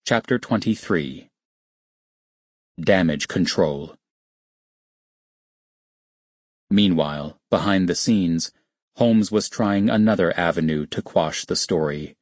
Chapter 23. Damage Control. Meanwhile, behind the scenes, Holmes was trying another avenue to quash the story.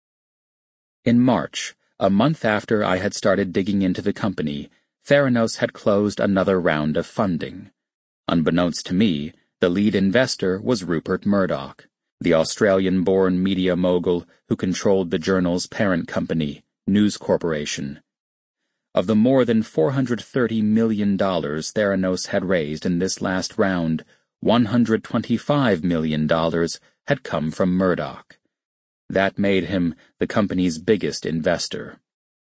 In March, a month after I had started digging into the company, Theranos had closed another round of funding. Unbeknownst to me, the lead investor was Rupert Murdoch, the Australian-born media mogul who controlled the journal's parent company, News Corporation. Of the more than $430 million Theranos had raised in this last round, $125 million had come from Murdoch. That made him the company's biggest investor.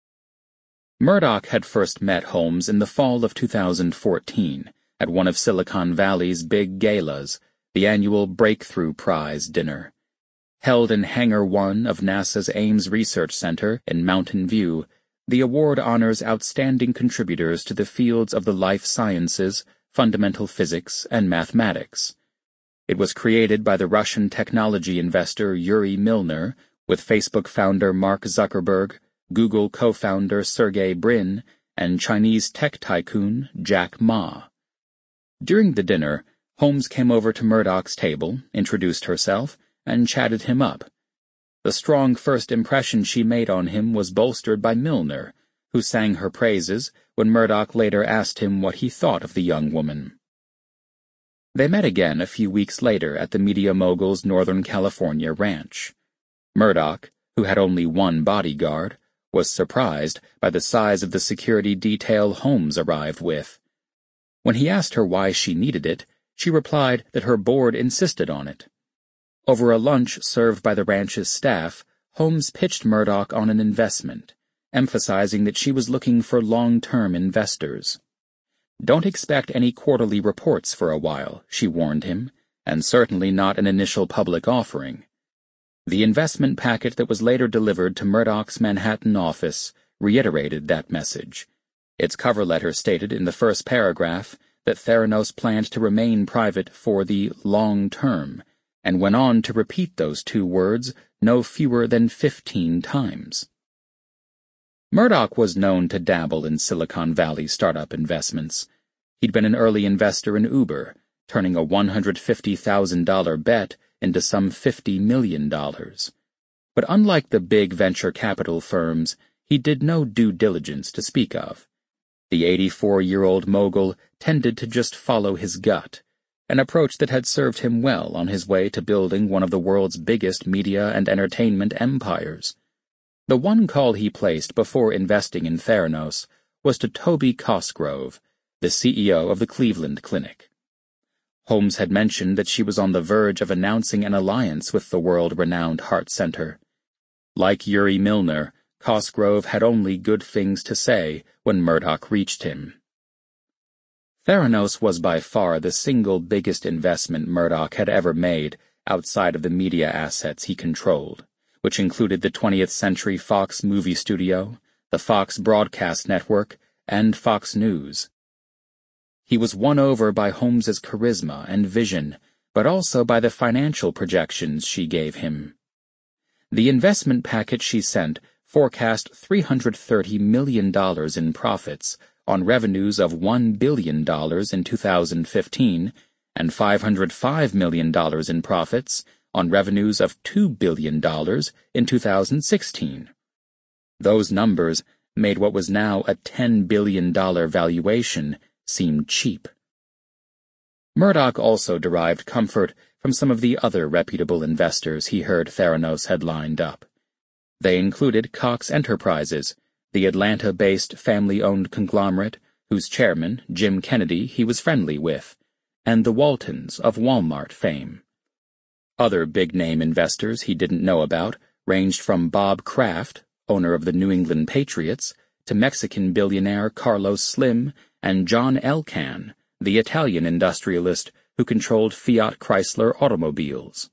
Murdoch had first met Holmes in the fall of 2014 at one of Silicon Valley's big galas, the annual Breakthrough Prize dinner. Held in Hangar 1 of NASA's Ames Research Center in Mountain View, the award honors outstanding contributors to the fields of the life sciences, fundamental physics, and mathematics. It was created by the Russian technology investor Yuri Milner, with Facebook founder Mark Zuckerberg, Google co-founder Sergey Brin, and Chinese tech tycoon Jack Ma. During the dinner, Holmes came over to Murdoch's table, introduced herself, and chatted him up. The strong first impression she made on him was bolstered by Milner, who sang her praises when Murdoch later asked him what he thought of the young woman. They met again a few weeks later at the media mogul's Northern California ranch. Murdoch, who had only one bodyguard, was surprised by the size of the security detail Holmes arrived with. When he asked her why she needed it, she replied that her board insisted on it. Over a lunch served by the ranch's staff, Holmes pitched Murdoch on an investment, emphasizing that she was looking for long-term investors. "Don't expect any quarterly reports for a while," she warned him, "and certainly not an initial public offering." The investment packet that was later delivered to Murdoch's Manhattan office reiterated that message. Its cover letter stated in the first paragraph that Theranos planned to remain private for the long term, and went on to repeat those two words no fewer than 15 times. Murdoch was known to dabble in Silicon Valley startup investments. He'd been an early investor in Uber, turning a $150,000 bet into some $50 million. But unlike the big venture capital firms, he did no due diligence to speak of. The 84-year-old mogul tended to just follow his gut, an approach that had served him well on his way to building one of the world's biggest media and entertainment empires. The one call he placed before investing in Theranos was to Toby Cosgrove, the CEO of the Cleveland Clinic. Holmes had mentioned that she was on the verge of announcing an alliance with the world-renowned Heart Center. Like Yuri Milner, Cosgrove had only good things to say when Murdoch reached him. Theranos was by far the single biggest investment Murdoch had ever made outside of the media assets he controlled, which included the 20th Century Fox movie studio, the Fox Broadcast Network, and Fox News. He was won over by Holmes's charisma and vision, but also by the financial projections she gave him. The investment package she sent forecast $330 million in profits on revenues of $1 billion in 2015 and $505 million in profits on revenues of $2 billion in 2016. Those numbers made what was now a $10 billion valuation seem cheap. Murdoch also derived comfort from some of the other reputable investors he heard Theranos had lined up. They included Cox Enterprises, the Atlanta-based family-owned conglomerate whose chairman, Jim Kennedy, he was friendly with, and the Waltons of Walmart fame. Other big-name investors he didn't know about ranged from Bob Kraft, owner of the New England Patriots, to Mexican billionaire Carlos Slim and John Elkann, the Italian industrialist who controlled Fiat Chrysler automobiles.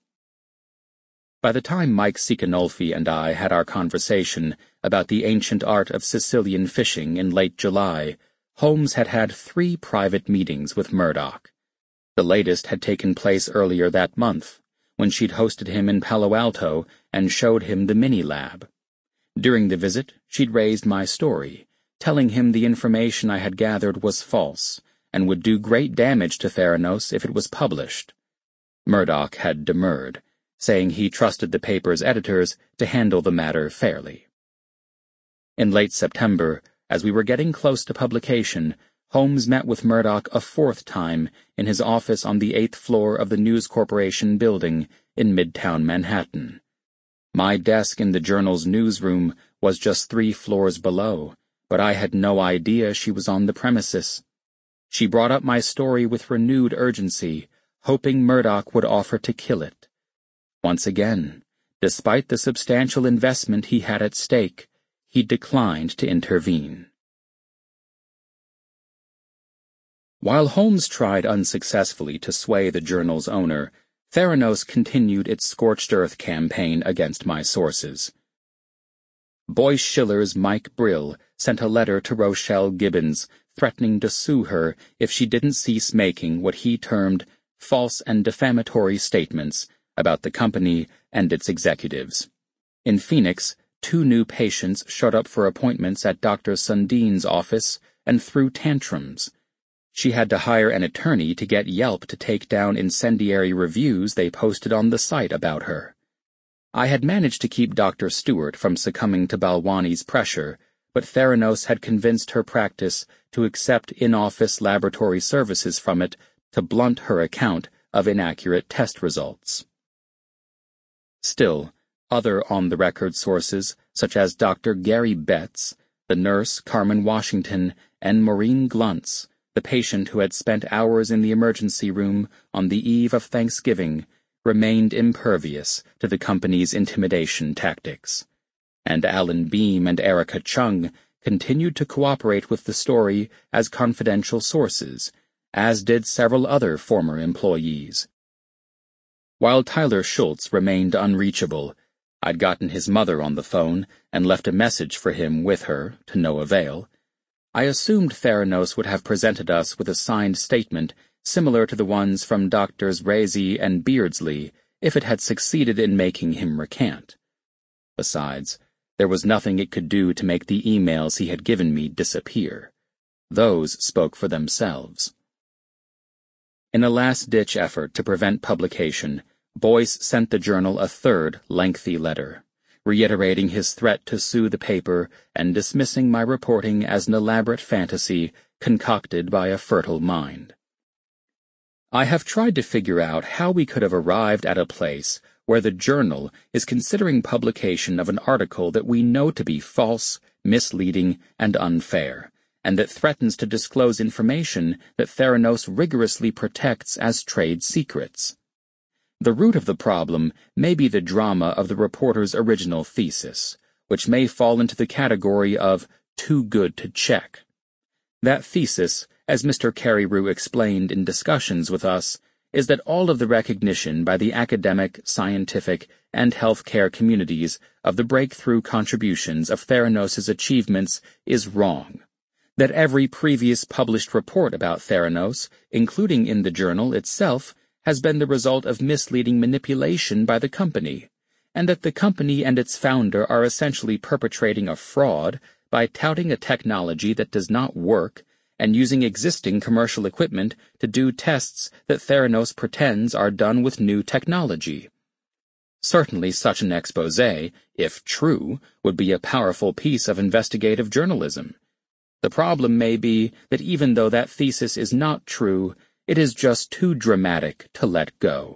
By the time Mike Cicanolfi and I had our conversation about the ancient art of Sicilian fishing in late July, Holmes had had 3 private meetings with Murdoch. The latest had taken place earlier that month, when she'd hosted him in Palo Alto and showed him the mini-lab. During the visit, she'd raised my story, telling him the information I had gathered was false and would do great damage to Theranos if it was published. Murdoch had demurred, saying he trusted the paper's editors to handle the matter fairly. In late September, as we were getting close to publication, Holmes met with Murdoch a fourth time in his office on the 8th floor of the News Corporation building in Midtown Manhattan. My desk in the Journal's newsroom was just 3 floors below, but I had no idea she was on the premises. She brought up my story with renewed urgency, hoping Murdoch would offer to kill it. Once again, despite the substantial investment he had at stake, he declined to intervene. While Holmes tried unsuccessfully to sway the Journal's owner, Theranos continued its scorched earth campaign against my sources. Boyce Schiller's Mike Brill sent a letter to Rochelle Gibbons threatening to sue her if she didn't cease making what he termed false and defamatory statements about the company and its executives. In Phoenix, 2 new patients showed up for appointments at Dr. Sundin's office and threw tantrums. She had to hire an attorney to get Yelp to take down incendiary reviews they posted on the site about her. I had managed to keep Dr. Stewart from succumbing to Balwani's pressure, but Theranos had convinced her practice to accept in-office laboratory services from it to blunt her account of inaccurate test results. Still, other on-the-record sources, such as Dr. Gary Betts, the nurse Carmen Washington, and Maureen Gluntz, the patient who had spent hours in the emergency room on the eve of Thanksgiving, remained impervious to the company's intimidation tactics, and Alan Beam and Erica Chung continued to cooperate with the story as confidential sources, as did several other former employees. While Tyler Schultz remained unreachable, I'd gotten his mother on the phone and left a message for him with her, to no avail. I assumed Theranos would have presented us with a signed statement similar to the ones from Doctors Razy and Beardsley if it had succeeded in making him recant. Besides, there was nothing it could do to make the emails he had given me disappear. Those spoke for themselves. In a last-ditch effort to prevent publication, Boyce sent the Journal a third lengthy letter, reiterating his threat to sue the paper and dismissing my reporting as an elaborate fantasy concocted by a fertile mind. I have tried to figure out how we could have arrived at a place where the Journal is considering publication of an article that we know to be false, misleading, and unfair, and that threatens to disclose information that Theranos rigorously protects as trade secrets. The root of the problem may be the drama of the reporter's original thesis, which may fall into the category of too good to check. That thesis, as Mr. Carreyrou explained in discussions with us, is that all of the recognition by the academic, scientific, and healthcare communities of the breakthrough contributions of Theranos' achievements is wrong, that every previous published report about Theranos, including in the Journal itself, has been the result of misleading manipulation by the company, and that the company and its founder are essentially perpetrating a fraud by touting a technology that does not work and using existing commercial equipment to do tests that Theranos pretends are done with new technology. Certainly such an exposé, if true, would be a powerful piece of investigative journalism. The problem may be that even though that thesis is not true, it is just too dramatic to let go.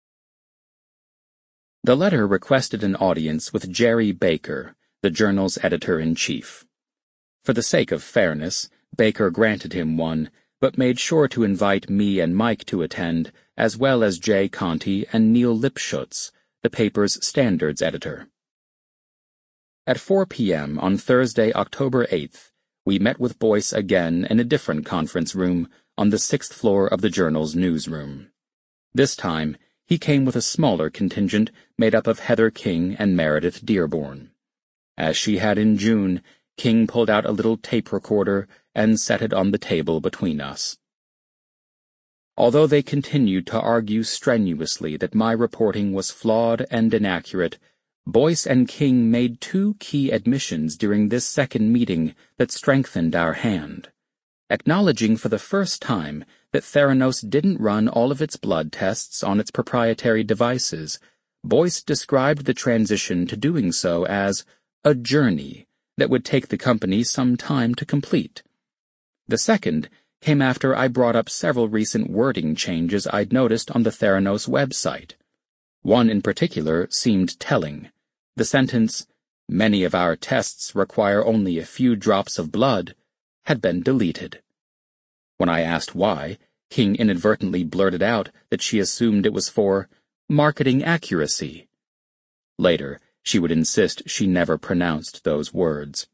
The letter requested an audience with Jerry Baker, the Journal's editor-in-chief. For the sake of fairness, Baker granted him one, but made sure to invite me and Mike to attend, as well as Jay Conti and Neil Lipschutz, the paper's standards editor. At 4 p.m. on Thursday, October 8th, we met with Boyce again in a different conference room on the 6th floor of the Journal's newsroom. This time, he came with a smaller contingent made up of Heather King and Meredith Dearborn. As she had in June, King pulled out a little tape recorder and set it on the table between us. Although they continued to argue strenuously that my reporting was flawed and inaccurate, Boyce and King made two key admissions during this second meeting that strengthened our hand. Acknowledging for the first time that Theranos didn't run all of its blood tests on its proprietary devices, Boyce described the transition to doing so as a journey that would take the company some time to complete. The second came after I brought up several recent wording changes I'd noticed on the Theranos website. One in particular seemed telling. The sentence, "Many of our tests require only a few drops of blood," had been deleted. When I asked why, King inadvertently blurted out that she assumed it was for marketing accuracy. Later, she would insist she never pronounced those words.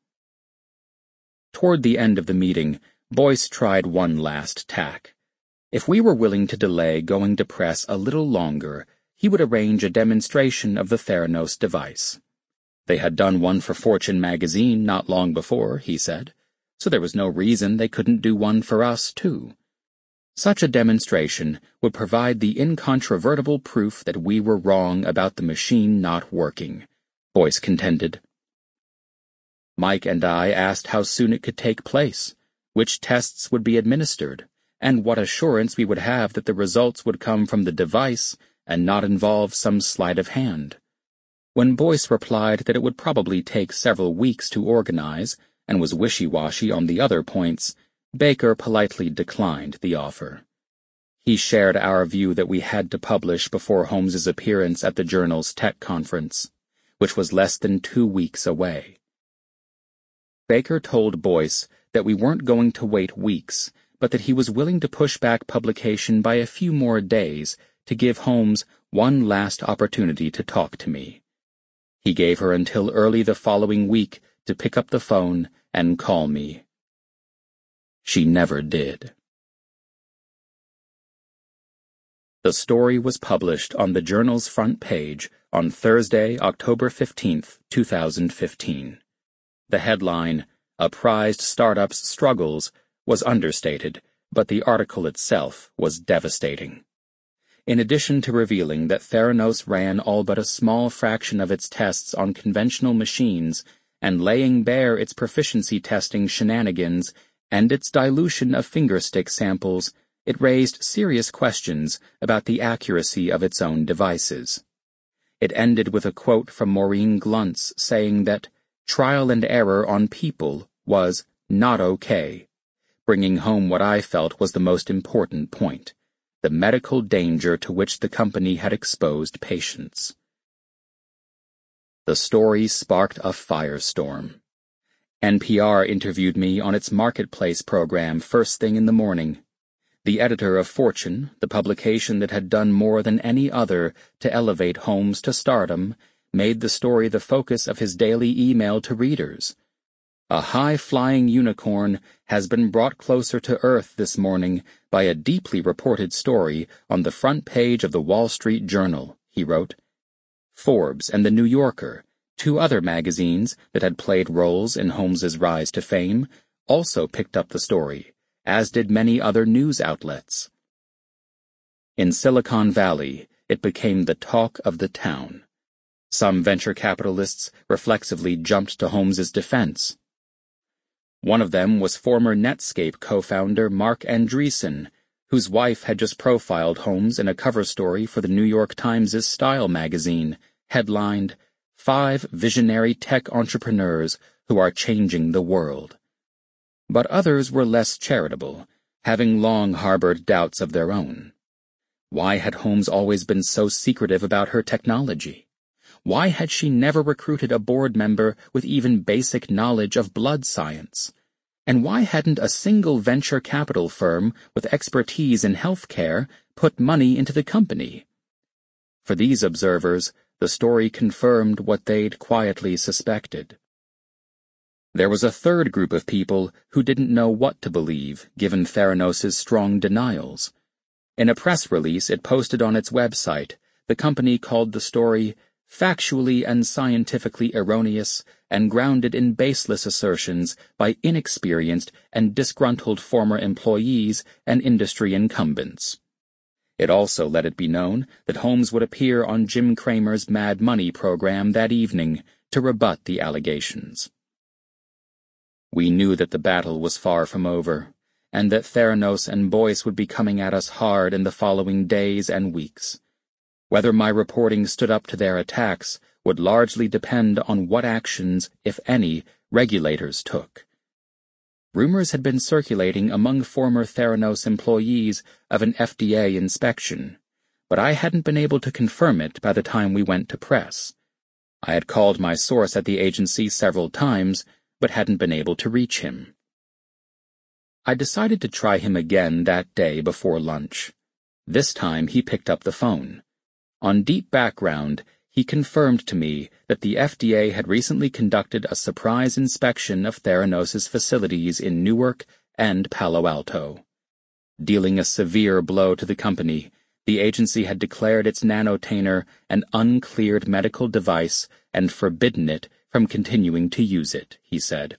Toward the end of the meeting, Boyce tried one last tack. If we were willing to delay going to press a little longer, he would arrange a demonstration of the Theranos device. They had done one for Fortune magazine not long before, he said, so there was no reason they couldn't do one for us, too. Such a demonstration would provide the incontrovertible proof that we were wrong about the machine not working, Boyce contended. Mike and I asked how soon it could take place, which tests would be administered, and what assurance we would have that the results would come from the device and not involve some sleight of hand. When Boyce replied that it would probably take several weeks to organize and was wishy-washy on the other points, Baker politely declined the offer. He shared our view that we had to publish before Holmes's appearance at the journal's tech conference, which was less than 2 weeks away. Baker told Boyce that we weren't going to wait weeks, but that he was willing to push back publication by a few more days to give Holmes one last opportunity to talk to me. He gave her until early the following week to pick up the phone and call me. She never did. The story was published on the Journal's front page on Thursday, October 15, 2015. The headline, "A Prized Startup's Struggles," was understated, but the article itself was devastating. In addition to revealing that Theranos ran all but a small fraction of its tests on conventional machines and laying bare its proficiency testing shenanigans and its dilution of fingerstick samples, it raised serious questions about the accuracy of its own devices. It ended with a quote from Maureen Gluntz saying that trial and error on people was not okay, bringing home what I felt was the most important point: the medical danger to which the company had exposed patients. The story sparked a firestorm. NPR interviewed me on its Marketplace program first thing in the morning. The editor of Fortune, the publication that had done more than any other to elevate Holmes to stardom, made the story the focus of his daily email to readers. A high-flying unicorn has been brought closer to Earth this morning by a deeply reported story on the front page of the Wall Street Journal, he wrote. Forbes and The New Yorker, two other magazines that had played roles in Holmes's rise to fame, also picked up the story, as did many other news outlets. In Silicon Valley, it became the talk of the town. Some venture capitalists reflexively jumped to Holmes's defense. One of them was former Netscape co-founder Mark Andreessen, whose wife had just profiled Holmes in a cover story for the New York Times' Style magazine, headlined, "5 Visionary Tech Entrepreneurs Who Are Changing the World." But others were less charitable, having long harbored doubts of their own. Why had Holmes always been so secretive about her technology? Why had she never recruited a board member with even basic knowledge of blood science? And why hadn't a single venture capital firm with expertise in healthcare put money into the company? For these observers, the story confirmed what they'd quietly suspected. There was a third group of people who didn't know what to believe, given Theranos' strong denials. In a press release it posted on its website, the company called the story factually and scientifically erroneous and grounded in baseless assertions by inexperienced and disgruntled former employees and industry incumbents. It also let it be known that Holmes would appear on Jim Cramer's Mad Money program that evening to rebut the allegations. We knew that the battle was far from over, and that Theranos and Boyce would be coming at us hard in the following days and weeks. Whether my reporting stood up to their attacks would largely depend on what actions, if any, regulators took. Rumors had been circulating among former Theranos employees of an FDA inspection, but I hadn't been able to confirm it by the time we went to press. I had called my source at the agency several times, but hadn't been able to reach him. I decided to try him again that day before lunch. This time he picked up the phone. On deep background, he confirmed to me that the FDA had recently conducted a surprise inspection of Theranos' facilities in Newark and Palo Alto. Dealing a severe blow to the company, the agency had declared its nanotainer an uncleared medical device and forbidden it from continuing to use it, he said.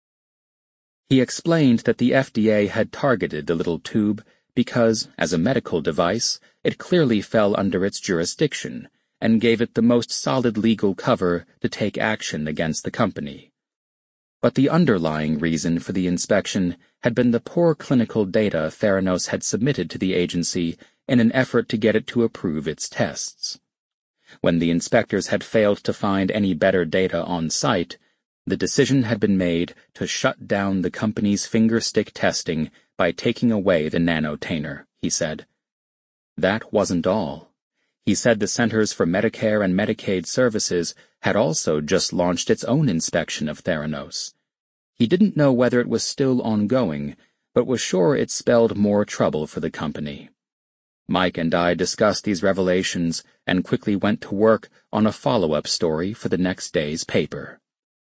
He explained that the FDA had targeted the little tube because, as a medical device, it clearly fell under its jurisdiction and gave it the most solid legal cover to take action against the company. But the underlying reason for the inspection had been the poor clinical data Theranos had submitted to the agency in an effort to get it to approve its tests. When the inspectors had failed to find any better data on site, the decision had been made to shut down the company's finger-stick testing by taking away the nanotainer, he said. That wasn't all. He said the Centers for Medicare and Medicaid Services had also just launched its own inspection of Theranos. He didn't know whether it was still ongoing, but was sure it spelled more trouble for the company. Mike and I discussed these revelations and quickly went to work on a follow-up story for the next day's paper.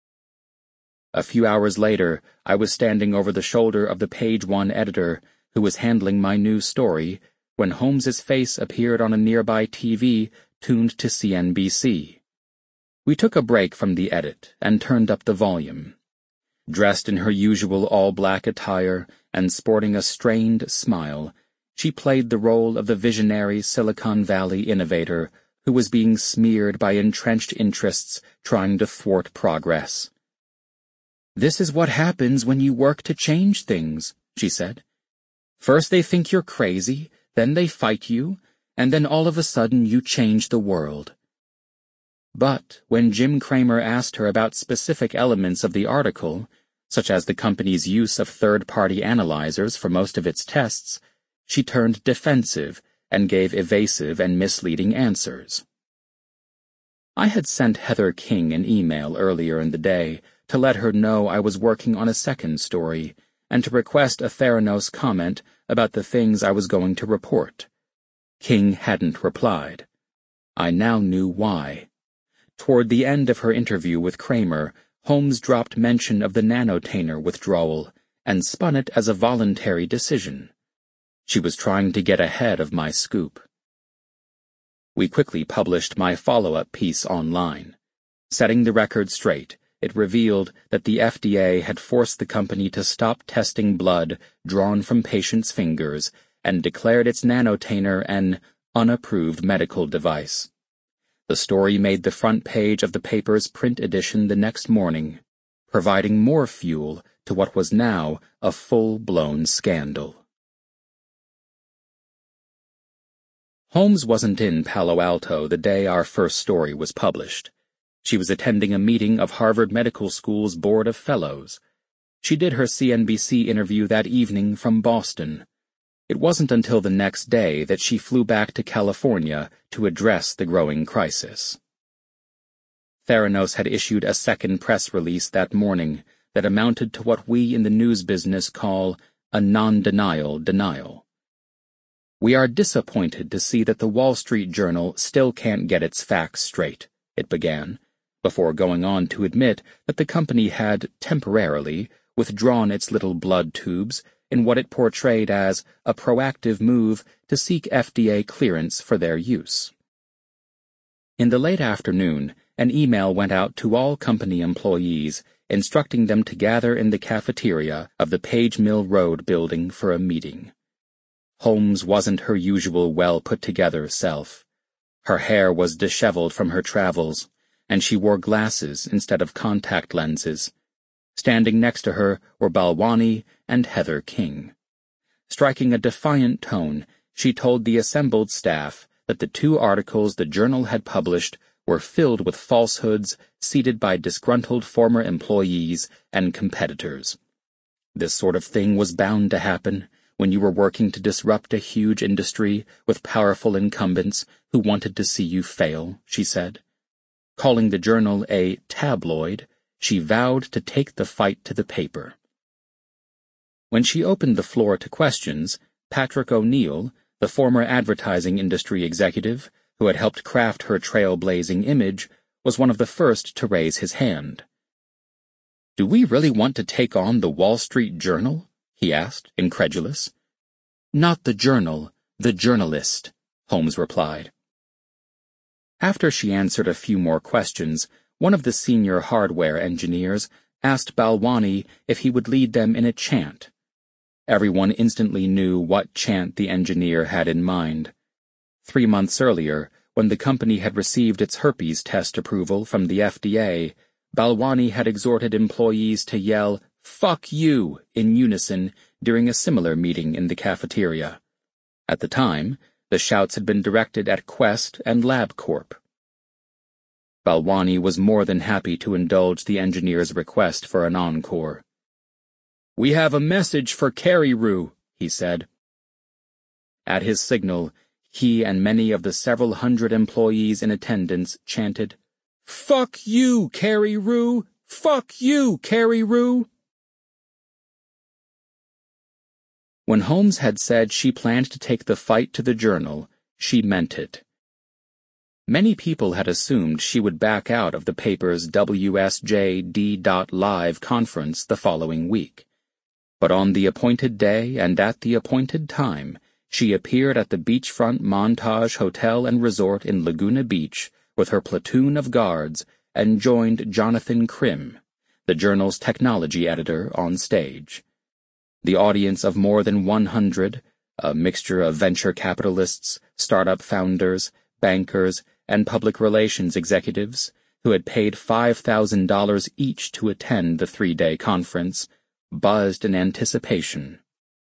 A few hours later, I was standing over the shoulder of the Page One editor, who was handling my new story, when Holmes's face appeared on a nearby TV tuned to CNBC. We took a break from the edit and turned up the volume. Dressed in her usual all-black attire and sporting a strained smile, she played the role of the visionary Silicon Valley innovator who was being smeared by entrenched interests trying to thwart progress. "This is what happens when you work to change things," she said. "First they think you're crazy, then they fight you, and then all of a sudden you change the world." But when Jim Cramer asked her about specific elements of the article, such as the company's use of third-party analyzers for most of its tests, she turned defensive and gave evasive and misleading answers. I had sent Heather King an email earlier in the day to let her know I was working on a second story and to request a Theranos comment about the things I was going to report. King hadn't replied. I now knew why. Toward the end of her interview with Cramer, Holmes dropped mention of the nanotainer withdrawal and spun it as a voluntary decision. She was trying to get ahead of my scoop. We quickly published my follow-up piece online. Setting the record straight, it revealed that the FDA had forced the company to stop testing blood drawn from patients' fingers and declared its nanotainer an unapproved medical device. The story made the front page of the paper's print edition the next morning, providing more fuel to what was now a full-blown scandal. Holmes wasn't in Palo Alto the day our first story was published. She was attending a meeting of Harvard Medical School's Board of Fellows. She did her CNBC interview that evening from Boston. It wasn't until the next day that she flew back to California to address the growing crisis. Theranos had issued a second press release that morning that amounted to what we in the news business call a non-denial denial. "We are disappointed to see that the Wall Street Journal still can't get its facts straight," it began, before going on to admit that the company had, temporarily, withdrawn its little blood tubes in what it portrayed as a proactive move to seek FDA clearance for their use. In the late afternoon, an email went out to all company employees instructing them to gather in the cafeteria of the Page Mill Road building for a meeting. Holmes wasn't her usual well-put-together self. Her hair was disheveled from her travels, and she wore glasses instead of contact lenses. Standing next to her were Balwani and Heather King. Striking a defiant tone, she told the assembled staff that the 2 articles the journal had published were filled with falsehoods seeded by disgruntled former employees and competitors. This sort of thing was bound to happen when you were working to disrupt a huge industry with powerful incumbents who wanted to see you fail, she said. Calling the journal a tabloid, she vowed to take the fight to the paper. When she opened the floor to questions, Patrick O'Neill, the former advertising industry executive who had helped craft her trailblazing image, was one of the first to raise his hand. "Do we really want to take on the Wall Street Journal?" he asked, incredulous. "Not the journal, the journalist," Holmes replied. After she answered a few more questions, one of the senior hardware engineers asked Balwani if he would lead them in a chant. Everyone instantly knew what chant the engineer had in mind. 3 months earlier, when the company had received its herpes test approval from the FDA, Balwani had exhorted employees to yell, "Fuck you," in unison during a similar meeting in the cafeteria. At the time, the shouts had been directed at Quest and LabCorp. Balwani was more than happy to indulge the engineer's request for an encore. "We have a message for Carey-Roo," he said. At his signal, he and many of the several hundred employees in attendance chanted, "Fuck you, Carey-Roo! Fuck you, Carey-Roo!" When Holmes had said she planned to take the fight to the journal, she meant it. Many people had assumed she would back out of the paper's WSJ.D.Live conference the following week. But on the appointed day and at the appointed time, she appeared at the beachfront Montage Hotel and Resort in Laguna Beach with her platoon of guards and joined Jonathan Krim, the journal's technology editor, on stage. The audience of more than 100, a mixture of venture capitalists, startup founders, bankers, and public relations executives, who had paid $5,000 each to attend the 3-day conference, buzzed in anticipation.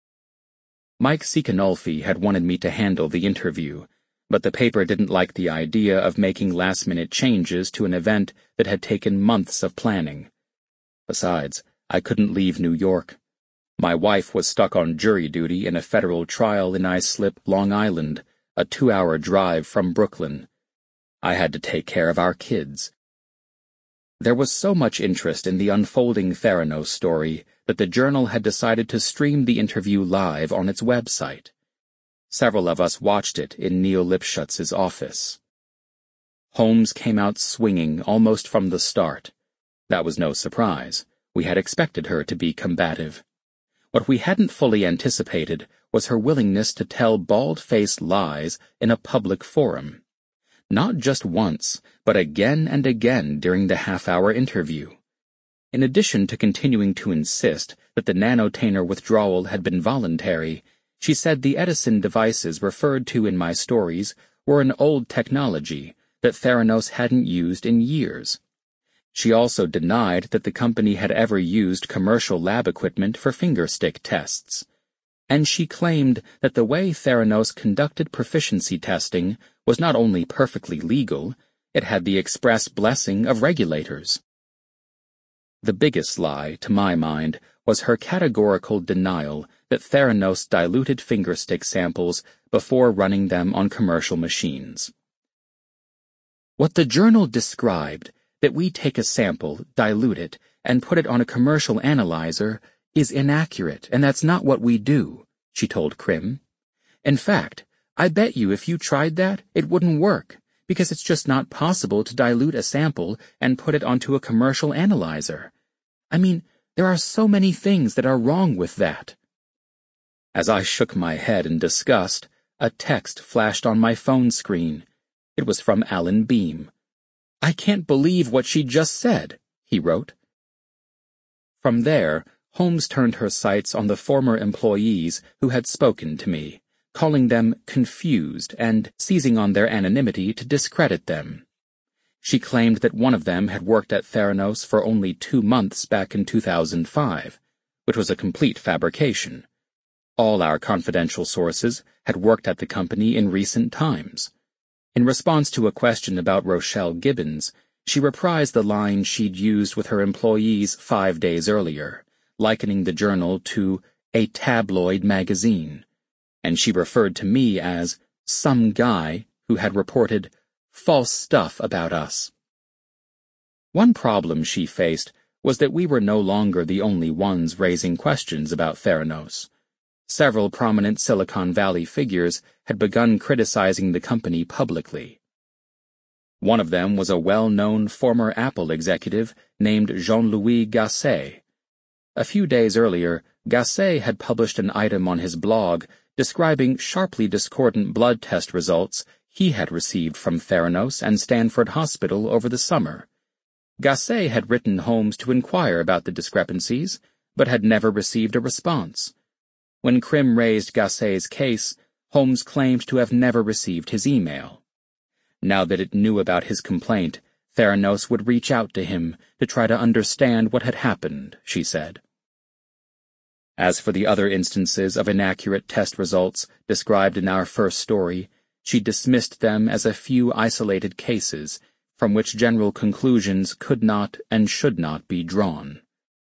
Mike Cicanolfi had wanted me to handle the interview, but the paper didn't like the idea of making last-minute changes to an event that had taken months of planning. Besides, I couldn't leave New York. My wife was stuck on jury duty in a federal trial in Islip, Long Island, a 2-hour drive from Brooklyn. I had to take care of our kids. There was so much interest in the unfolding Theranos story that the journal had decided to stream the interview live on its website. Several of us watched it in Neil Lipschutz's office. Holmes came out swinging almost from the start. That was no surprise. We had expected her to be combative. What we hadn't fully anticipated was her willingness to tell bald-faced lies in a public forum. Not just once, but again and again during the half-hour interview. In addition to continuing to insist that the nanotainer withdrawal had been voluntary, she said the Edison devices referred to in my stories were an old technology that Theranos hadn't used in years. She also denied that the company had ever used commercial lab equipment for fingerstick tests. And she claimed that the way Theranos conducted proficiency testing was not only perfectly legal, it had the express blessing of regulators. The biggest lie, to my mind, was her categorical denial that Theranos diluted fingerstick samples before running them on commercial machines. What the journal described, that we take a sample, dilute it, and put it on a commercial analyzer, is inaccurate, and that's not what we do, she told Krim. In fact, I bet you if you tried that, it wouldn't work, because it's just not possible to dilute a sample and put it onto a commercial analyzer. I mean, there are so many things that are wrong with that. As I shook my head in disgust, a text flashed on my phone screen. It was from Alan Beam. "I can't believe what she just said," he wrote. From there, Holmes turned her sights on the former employees who had spoken to me, calling them confused and seizing on their anonymity to discredit them. She claimed that one of them had worked at Theranos for only 2 months back in 2005, which was a complete fabrication. All our confidential sources had worked at the company in recent times. In response to a question about Rochelle Gibbons, she reprised the line she'd used with her employees 5 days earlier, likening the journal to a tabloid magazine, and she referred to me as some guy who had reported false stuff about us. One problem she faced was that we were no longer the only ones raising questions about Theranos. Several prominent Silicon Valley figures had begun criticizing the company publicly. One of them was a well-known former Apple executive named Jean-Louis Gasset. A few days earlier, Gasset had published an item on his blog describing sharply discordant blood test results he had received from Theranos and Stanford Hospital over the summer. Gasset had written Holmes to inquire about the discrepancies, but had never received a response. When Crim raised Gasset's case, Holmes claimed to have never received his email. Now that it knew about his complaint, Theranos would reach out to him to try to understand what had happened, she said. As for the other instances of inaccurate test results described in our first story, she dismissed them as a few isolated cases from which general conclusions could not and should not be drawn.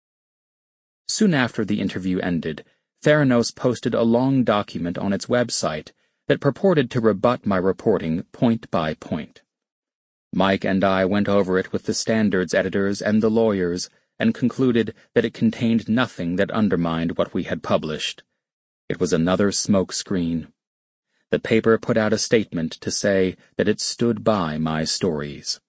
Soon after the interview ended, Theranos posted a long document on its website that purported to rebut my reporting point by point. Mike and I went over it with the standards editors and the lawyers and concluded that it contained nothing that undermined what we had published. It was another smokescreen. The paper put out a statement to say that it stood by my stories.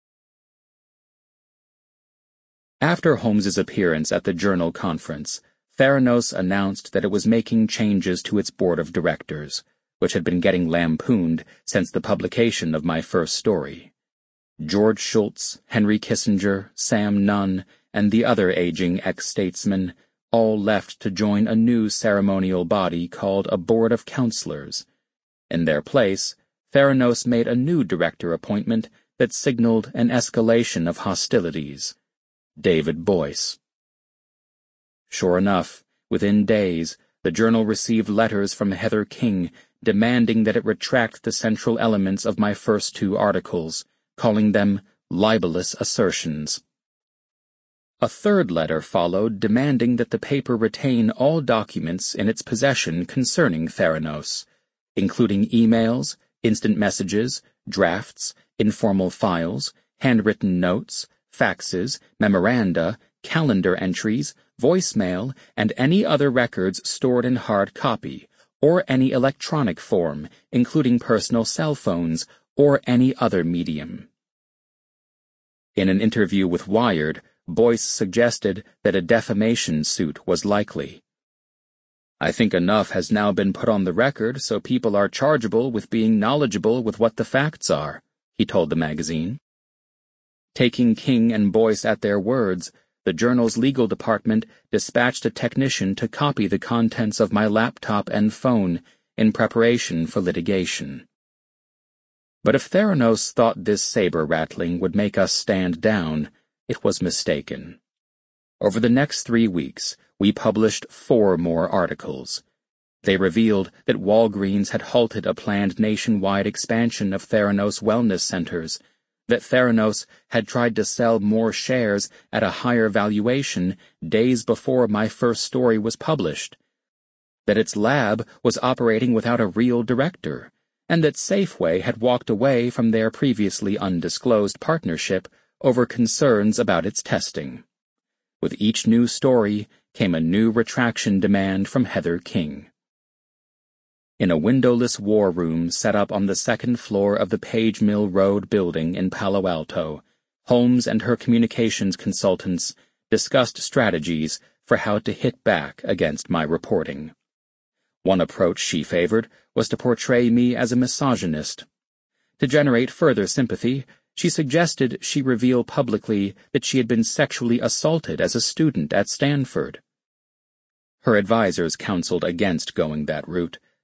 After Holmes's appearance at the Journal conference, Theranos announced that it was making changes to its board of directors, which had been getting lampooned since the publication of my first story. George Shultz, Henry Kissinger, Sam Nunn, and the other aging ex-statesmen all left to join a new ceremonial body called a Board of Counselors. In their place, Theranos made a new director appointment that signaled an escalation of hostilities: David Boyce. Sure enough, within days, the Journal received letters from Heather King demanding that it retract the central elements of my first 2 articles, calling them libelous assertions. A third letter followed demanding that the paper retain all documents in its possession concerning Theranos, including emails, instant messages, drafts, informal files, handwritten notes, faxes, memoranda, calendar entries, voicemail, and any other records stored in hard copy, or any electronic form, including personal cell phones, or any other medium. In an interview with Wired, Boyce suggested that a defamation suit was likely. "I think enough has now been put on the record so people are chargeable with being knowledgeable with what the facts are," he told the magazine. Taking King and Boyce at their words, the Journal's legal department dispatched a technician to copy the contents of my laptop and phone in preparation for litigation. But if Theranos thought this saber-rattling would make us stand down, it was mistaken. Over the next 3 weeks, we published 4 more articles. They revealed that Walgreens had halted a planned nationwide expansion of Theranos wellness centers, that Theranos had tried to sell more shares at a higher valuation days before my first story was published, that its lab was operating without a real director, and that Safeway had walked away from their previously undisclosed partnership over concerns about its testing. With each new story came a new retraction demand from Heather King. In a windowless war room set up on the 2nd floor of the Page Mill Road building in Palo Alto, Holmes and her communications consultants discussed strategies for how to hit back against my reporting. One approach she favored was to portray me as a misogynist. To generate further sympathy, she suggested she reveal publicly that she had been sexually assaulted as a student at Stanford. Her advisors counseled against going that route,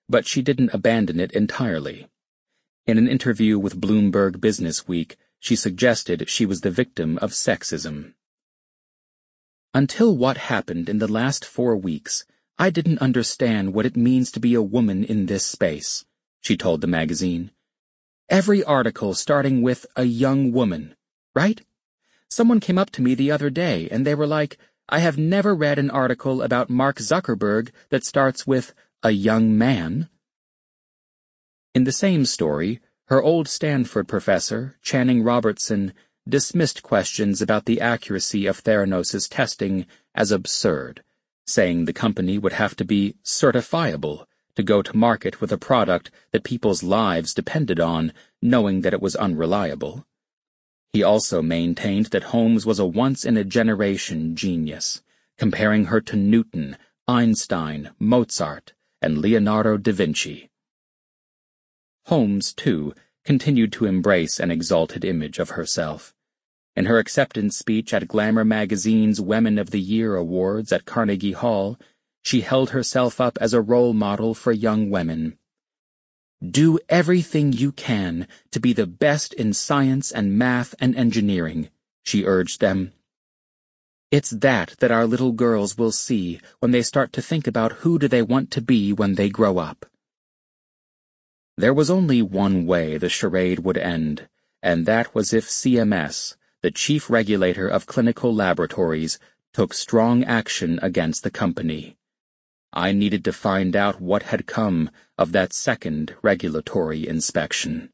but she didn't abandon it entirely. In an interview with Bloomberg Businessweek, she suggested she was the victim of sexism. "Until what happened in the last 4 weeks, I didn't understand what it means to be a woman in this space," she told the magazine. "Every article starting with a young woman, right? Someone came up to me the other day and they were like, I have never read an article about Mark Zuckerberg that starts with a young man." In the same story, her old Stanford professor, Channing Robertson, dismissed questions about the accuracy of Theranos' testing as absurd, saying the company would have to be certifiable to go to market with a product that people's lives depended on, knowing that it was unreliable. He also maintained that Holmes was a once-in-a-generation genius, comparing her to Newton, Einstein, Mozart, and Leonardo da Vinci. Holmes, too, continued to embrace an exalted image of herself. In her acceptance speech at Glamour magazine's Women of the Year Awards at Carnegie Hall, she held herself up as a role model for young women. "Do everything you can to be the best in science and math and engineering," she urged them. "It's that our little girls will see when they start to think about who do they want to be when they grow up." There was only one way the charade would end, and that was if CMS, the chief regulator of clinical laboratories, took strong action against the company. I needed to find out what had come of that second regulatory inspection.